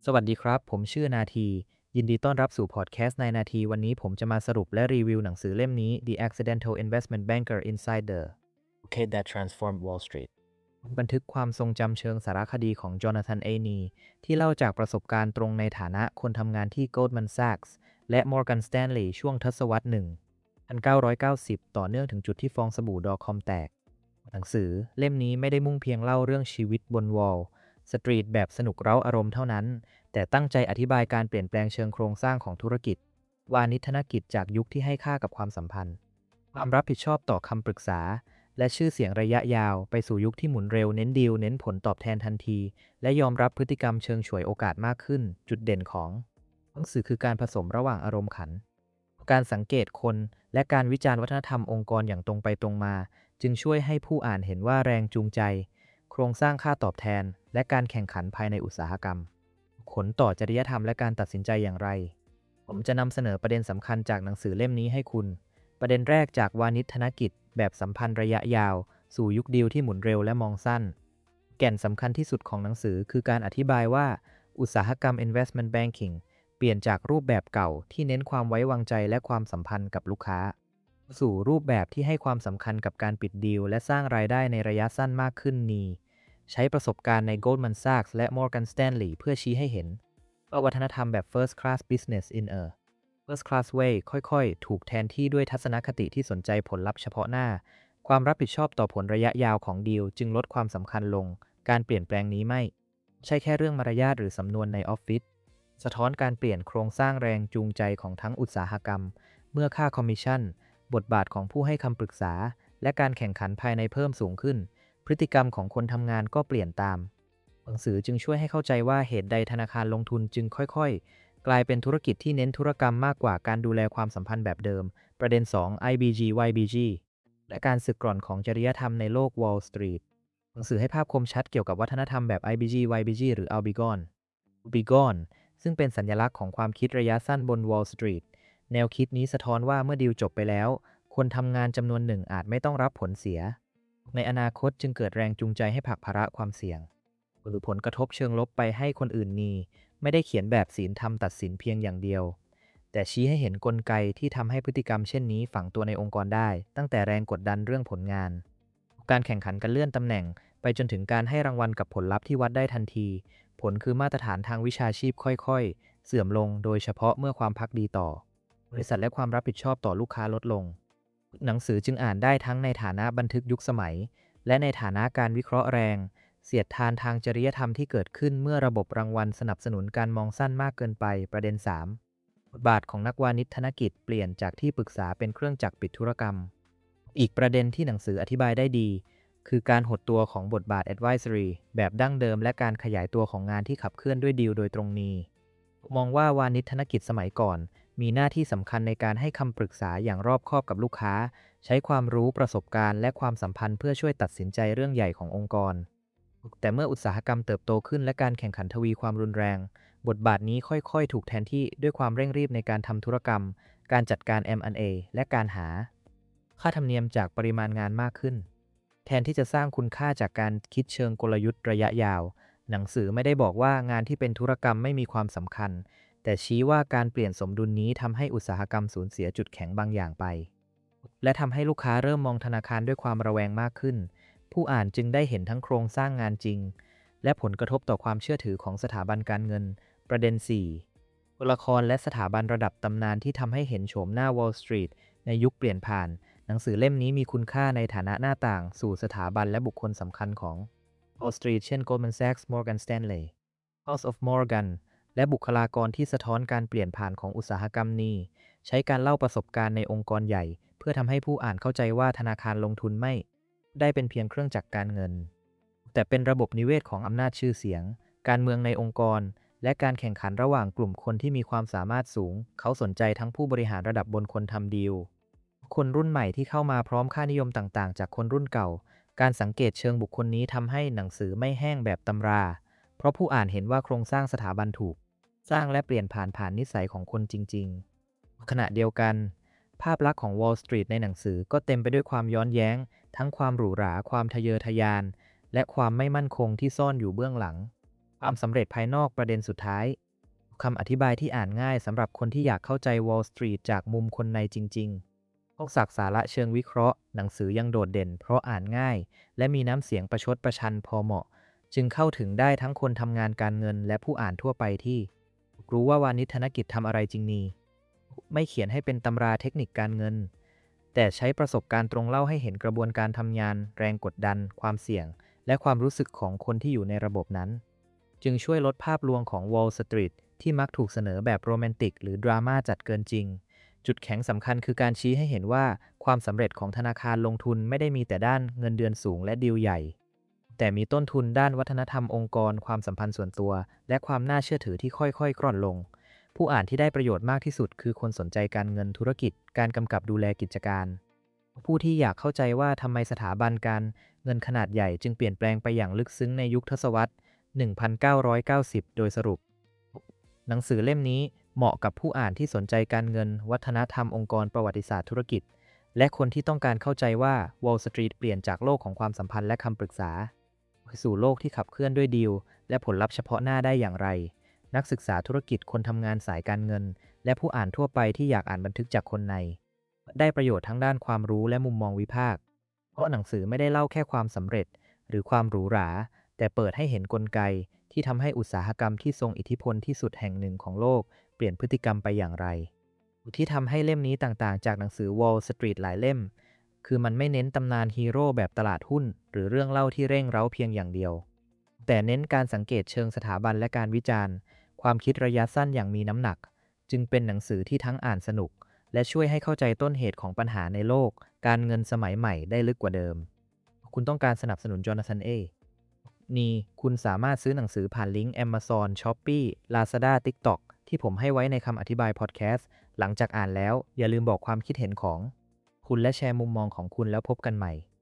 สวัสดีครับผมชื่อนาทียินดีต้อนรับสู่พอดแคสต์ในนาทีวันนี้ผมจะมาสรุปและรีวิวหนังสือเล่มนี้ The Accidental Investment Banker Inside the Market That Transformed Wall Street บันทึกความทรงจำเชิงสารคดีของจอนาธานเอนีที่เล่าจากประสบการณ์ตรงในฐานะคนทำงานที่ Goldman Sachs และ Morgan Stanley ช่วงทศวรรษ1990ต่อเนื่องถึงจุดที่ฟองสบู่ดอคอมแตกหนังสือเล่มนี้ไม่ได้มุ่งเพียงเล่าเรื่องชีวิตบนวอลสตรีทแบบสนุกเร้าอารมณ์เท่านั้นแต่ตั้งใจอธิบายการเปลี่ยนแปลงเชิงโครงสร้างของธุรกิจวานิชธนกิจจากยุคที่ให้ค่ากับความสัมพันธ์ความรับผิดชอบต่อคำปรึกษาและชื่อเสียงระยะยาวไปสู่ยุคที่หมุนเร็วเน้นดีลเน้นผลตอบแทนทันทีและยอมรับพฤติกรรมเชิงฉวยโอกาสมากขึ้นจุดเด่นของหนังสือคือการผสมระหว่างอารมณ์ขันการสังเกตคนและการวิจารณ์วัฒนธรรมองค์กรอย่างตรงไปตรงมาจึงช่วยให้ผู้อ่านเห็นว่าแรงจูงใจโครงสร้างค่าตอบแทนและการแข่งขันภายในอุตสาหกรรมผลต่อจริยธรรมและการตัดสินใจอย่างไร ผมจะนำเสนอประเด็นสำคัญจากหนังสือเล่มนี้ให้คุณ ประเด็นแรกจากวานิชธนกิจแบบสัมพันธ์ระยะยาวสู่ยุคดีลที่หมุนเร็วและมองสั้น แก่นสำคัญที่สุดของหนังสือคือการอธิบายว่าอุตสาหกรรม investment banking เปลี่ยนจากรูปแบบเก่าที่เน้นความไว้วางใจและความสัมพันธ์กับลูกค้าสู่รูปแบบที่ให้ความสำคัญกับการปิดดีลและสร้างรายได้ในระยะสั้นมากขึ้นนี้ใช้ประสบการณ์ใน Goldman Sachs และ Morgan Stanley เพื่อชี้ให้เห็นว่าวัฒนธรรมแบบ first class business in a first class way ค่อยๆถูกแทนที่ด้วยทัศนคติที่สนใจผลลัพธ์เฉพาะหน้าความรับผิดชอบต่อผลระยะยาวของดีลจึงลดความสำคัญลงการเปลี่ยนแปลงนี้ไม่ใช่แค่เรื่องมารยาทหรือสำนวนในออฟฟิศสะท้อนการเปลี่ยนโครงสร้างแรงจูงใจของทั้งอุตสาหกรรมเมื่อค่าคอมมิชชั่นบทบาทของผู้ให้คำปรึกษาและการแข่งขันภายในเพิ่มสูงขึ้นพฤติกรรมของคนทำงานก็เปลี่ยนตามหนังสือจึงช่วยให้เข้าใจว่าเหตุใดธนาคารลงทุนจึงค่อยๆกลายเป็นธุรกิจที่เน้นธุรกรรมมากกว่าการดูแลความสัมพันธ์แบบเดิมประเด็น2 IBG YBG และการสึกกร่อนของจริยธรรมในโลก Wall Street หนังสือให้ภาพคมชัดเกี่ยวกับวัฒนธรรมแบบ IBG YBG หรือ Albigon ซึ่งเป็นสัญลักษณ์ของความคิดระยะสั้นบน Wall Street แนวคิดนี้สะท้อนว่าเมื่อดีลจบไปแล้วคนทำงานจำนวนหนึ่งอาจไม่ต้องรับผลเสียในอนาคตจึงเกิดแรงจูงใจให้ผลักภาระความเสี่ยงหรือผลกระทบเชิงลบไปให้คนอื่นมีไม่ได้เขียนแบบศีลธรรมตัดสินเพียงอย่างเดียวแต่ชี้ให้เห็นกลไกที่ทำให้พฤติกรรมเช่นนี้ฝังตัวในองค์กรได้ตั้งแต่แรงกดดันเรื่องผลงานการแข่งขันกันเลื่อนตำแหน่งไปจนถึงการให้รางวัลกับผลลัพธ์ที่วัดได้ทันทีผลคือมาตรฐานทางวิชาชีพค่อยๆเสื่อมลงโดยเฉพาะเมื่อความพักดีต่อบริษัทและความรับผิดชอบต่อลูกค้าลดลงหนังสือจึงอ่านได้ทั้งในฐานะบันทึกยุคสมัยและในฐานะการวิเคราะห์แรงเสียดทานทางจริยธรรมที่เกิดขึ้นเมื่อระบบรางวัลสนับสนุนการมองสั้นมากเกินไปประเด็น3บทบาทของนักวานิชธนกิจเปลี่ยนจากที่ปรึกษาเป็นเครื่องจักรปิดธุรกรรมอีกประเด็นที่หนังสืออธิบายได้ดีคือการหดตัวของบทบาท advisory แบบดั้งเดิมและการขยายตัวของงานที่ขับเคลื่อนด้วยดีลโดยตรงนี้มองว่าวานิชธนกิจสมัยก่อนมีหน้าที่สำคัญในการให้คำปรึกษาอย่างรอบคอบกับลูกค้าใช้ความรู้ประสบการณ์และความสัมพันธ์เพื่อช่วยตัดสินใจเรื่องใหญ่ขององค์กรแต่เมื่ออุตสาหกรรมเติบโตขึ้นและการแข่งขันทวีความรุนแรงบทบาทนี้ค่อยๆถูกแทนที่ด้วยความเร่งรีบในการทำธุรกรรมการจัดการ M&A และการหาค่าธรรมเนียมจากปริมาณงานมากขึ้นแทนที่จะสร้างคุณค่าจากการคิดเชิงกลยุทธ์ระยะยาวหนังสือไม่ได้บอกว่างานที่เป็นธุรกรรมไม่มีความสำคัญแต่ชี้ว่าการเปลี่ยนสมดุลนี้ทำให้อุตสาหกรรมสูญเสียจุดแข็งบางอย่างไปและทำให้ลูกค้าเริ่มมองธนาคารด้วยความระแวงมากขึ้นผู้อ่านจึงได้เห็นทั้งโครงสร้างงานจริงและผลกระทบต่อความเชื่อถือของสถาบันการเงินประเด็น4ตัวละครและสถาบันระดับตำนานที่ทำให้เห็นโฉมหน้า Wall Street ในยุคเปลี่ยนผ่านหนังสือเล่มนี้มีคุณค่าในฐานะหน้าต่างสู่สถาบันและบุคคลสำคัญของ Wall Street เช่น Goldman Sachs Morgan Stanley House of Morgan และบุคลากรที่สะท้อนการเปลี่ยนผ่านของอุตสาหกรรมนี้ใช้การเล่าประสบการณ์ในองค์กรใหญ่เพื่อทำให้ผู้อ่านเข้าใจว่าธนาคารลงทุนไม่ได้เป็นเพียงเครื่องจักรการเงินแต่เป็นระบบนิเวศของอำนาจชื่อเสียงการเมืองในองค์กรและการแข่งขันระหว่างกลุ่มคนที่มีความสามารถสูงเขาสนใจทั้งผู้บริหารระดับบนคนทำดีลคนรุ่นใหม่ที่เข้ามาพร้อมค่านิยมต่างๆจากคนรุ่นเก่าการสังเกตเชิงบุคคลนี้ทำให้หนังสือไม่แห้งแบบตำราเพราะผู้อ่านเห็นว่าโครงสร้างสถาบันถูกสร้างและเปลี่ยนผ่านนิสัยของคนจริงๆขณะเดียวกันภาพลักษณ์ของ Wall Street ในหนังสือก็เต็มไปด้วยความย้อนแย้งทั้งความหรูหราความทะเยอทะยานและความไม่มั่นคงที่ซ่อนอยู่เบื้องหลังความสำเร็จภายนอกประเด็นสุดท้ายคำอธิบายที่อ่านง่ายสำหรับคนที่อยากเข้าใจ Wall Street จากมุมคนในจริงๆพกศักสาระเชิงวิเคราะห์หนังสือยังโดดเด่นเพราะอ่านง่ายและมีน้ำเสียงประชดประชันพอเหมาะจึงเข้าถึงได้ทั้งคนทำงานการเงินและผู้อ่านทั่วไปที่รู้ว่าวานิชธนกิจทำอะไรจริงนี้ไม่เขียนให้เป็นตำราเทคนิคการเงินแต่ใช้ประสบการณ์ตรงเล่าให้เห็นกระบวนการทำงานแรงกดดันความเสี่ยงและความรู้สึกของคนที่อยู่ในระบบนั้นจึงช่วยลดภาพลวงของ Wall Street ที่มักถูกเสนอแบบโรแมนติกหรือดราม่าจัดเกินจริงจุดแข็งสำคัญคือการชี้ให้เห็นว่าความสำเร็จของธนาคารลงทุนไม่ได้มีแต่ด้านเงินเดือนสูงและดีลใหญ่แต่มีต้นทุนด้านวัฒนธรรมองค์กรความสัมพันธ์ส่วนตัวและความน่าเชื่อถือที่ค่อยๆกร่อนลงผู้อ่านที่ได้ประโยชน์มากที่สุดคือคนสนใจการเงินธุรกิจการกำกับดูแลกิจการผู้ที่อยากเข้าใจว่าทำไมสถาบันการเงินขนาดใหญ่จึงเปลี่ยนแปลงไปอย่างลึกซึ้งในยุคทศวรรษ 1990 โดยสรุปหนังสือเล่มนี้เหมาะกับผู้อ่านที่สนใจการเงินวัฒนธรรมองค์กรประวัติศาสตร์ธุรกิจและคนที่ต้องการเข้าใจว่า Wall Street เปลี่ยนจากโลกของความสัมพันธ์และคำปรึกษาสู่โลกที่ขับเคลื่อนด้วยดีลและผลลัพธ์เฉพาะหน้าได้อย่างไรนักศึกษาธุรกิจคนทำงานสายการเงินและผู้อ่านทั่วไปที่อยากอ่านบันทึกจากคนในได้ประโยชน์ทั้งด้านความรู้และมุมมองวิพากษ์เพราะหนังสือไม่ได้เล่าแค่ความสำเร็จหรือความหรูหราแต่เปิดให้เห็นกลไกที่ทำให้อุตสาหกรรมที่ทรงอิทธิพลที่สุดแห่งหนึ่งของโลกเปลี่ยนพฤติกรรมไปอย่างไรที่ทำให้เล่มนี้ต่างๆจากหนังสือ Wall Street หลายเล่มคือมันไม่เน้นตำนานฮีโร่แบบตลาดหุ้นหรือเรื่องเล่าที่เร่งเร้าเพียงอย่างเดียวแต่เน้นการสังเกตเชิงสถาบันและการวิจารณ์ความคิดระยะสั้นอย่างมีน้ำหนักจึงเป็นหนังสือที่ทั้งอ่านสนุกและช่วยให้เข้าใจต้นเหตุของปัญหาในโลกการเงินสมัยใหม่ได้ลึกกว่าเดิมคุณต้องการสนับสนุนจอนาธานนี่คุณสามารถซื้อหนังสือผ่านลิงก์ Amazon, Shopee, Lazada, TikTok ที่ผมให้ไว้ในคำอธิบายพอดแคสต์หลังจากอ่านแล้วอย่าลืมบอกความคิดเห็นของคุณและแชร์มุมมองของคุณแล้วพบกันใหม่